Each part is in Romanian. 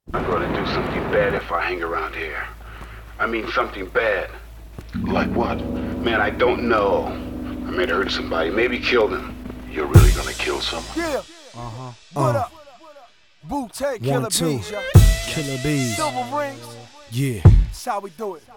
I'm gonna do something bad if I hang around here. I mean something bad. Like what? Man, I don't know. I might hurt somebody, maybe kill them. You're really gonna kill someone? Yeah. What up? Wu-Tang Killer Bees, yo. Killer Bees. Silver rings. Yeah. That's how we do it.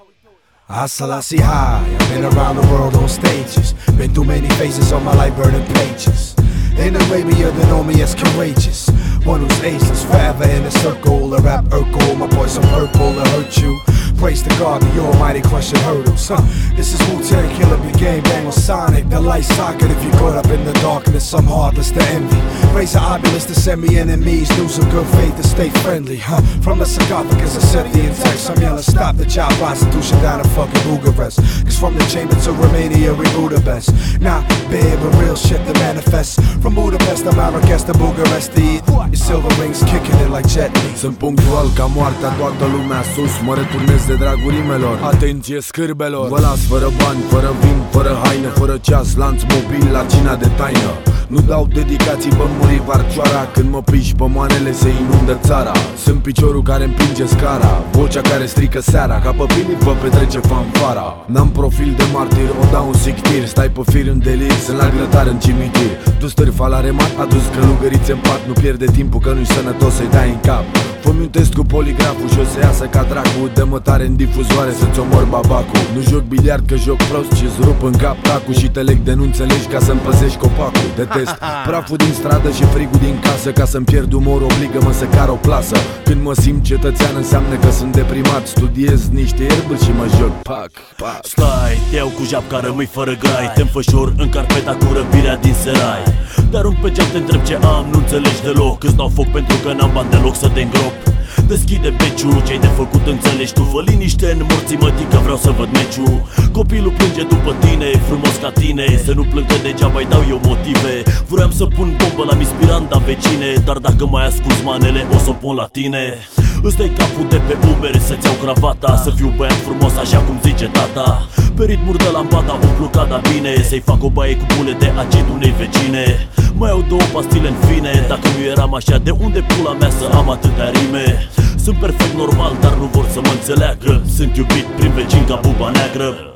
I Selassie high. I've been around the world on stages. Been through many phases on my life, burning pages. In Arabia, they know me as courageous. One who's ageless, forever in a circle. A rap Urkel, my boys some purple to hurt you. Praise the God, the Almighty crushing hurdles. This is Wu-Tang Killer Bee, gang bang on Sonic. The light socket if you caught up in the darkness. I'm heartless to envy. Raise an obelisk to send me enemies. Do some good faith to stay friendly. From the sarcophagus I set the text. I'm yelling stop the child prostitution down in fucking Bucharest. Cause from the chamber to Romania we Budapest. Not bad but real shit that manifests. From Budapest to Marrakesh to Bucharest to eat. Your silver rings kicking it like Jet Li. Sunt punctual ca moartea, toată lumea sus. Mă returnez de dragul rimelor. Atenție scârbelor. Vă las fără bani, fără vin, fără haină, fără ceas, lanț mobil la cina de taină. Nu dau dedicații, bă muri varcioara. Când mă piși pe manele se inundă țara. Sunt piciorul care împinge scara, vocea care strică seara. Ca pe Filip vă petrece fanfara. N-am profil de martir, o dau un sictir. Stai pe fir în delir, sunt la grătar în cimitir. Tu stârfa la remat, adus călugărițe în pat. Nu pierde timpul că nu-i sănătos să-i dai în cap. Fă-mi un test cu poligraful și o să iasă ca dracu. Dă-mă tare în difuzoare să-ți omor babacul. Nu joc biliard că joc prost și-ți rup în cap tacul. Și te leg de nu înțelegi ca să-mi păzești copacul. Detest praful din stradă și frigul din casă. Ca să-mi pierd umor obligă-mă să car o plasă. Când mă simt cetățean înseamnă că sunt deprimat. Studiez niște ierburi și mă joc pac, pac. Stai, te iau cu japca, rămâi fără grai. Te înfășor în carpeta cu răpirea din serai. Dar un pe geam te întreb ce am, nu înțelegi deloc. Îți dau foc pentru că n-am bani deloc să te îngrop. Deschide beciul, ce-ai de făcut înțelegi tu. Fă liniște în morții mătii că vreau să văd meciul. Copilul plânge după tine, frumos ca tine. Să nu plâng că degeaba îi dau eu motive. Vroiam să pun bombă la Miss Miranda vecine. Dar dacă mai asculți manele, o să o pun la tine. Ăsta-i capul de pe umeri, să-ți iau cravata. Să fiu băiat frumos așa cum zice tata. Pe ritmuri de lambada, umplu cada bine. Să-i fac o baie cu bule de acid unei vecine. Mai au două pastile în fine. Dacă nu eram așa, de unde pula mea să am atâtea rime? Sunt perfect normal, dar nu vor să mă înțeleagă. Sunt iubit prin vecini ca Buba Neagră.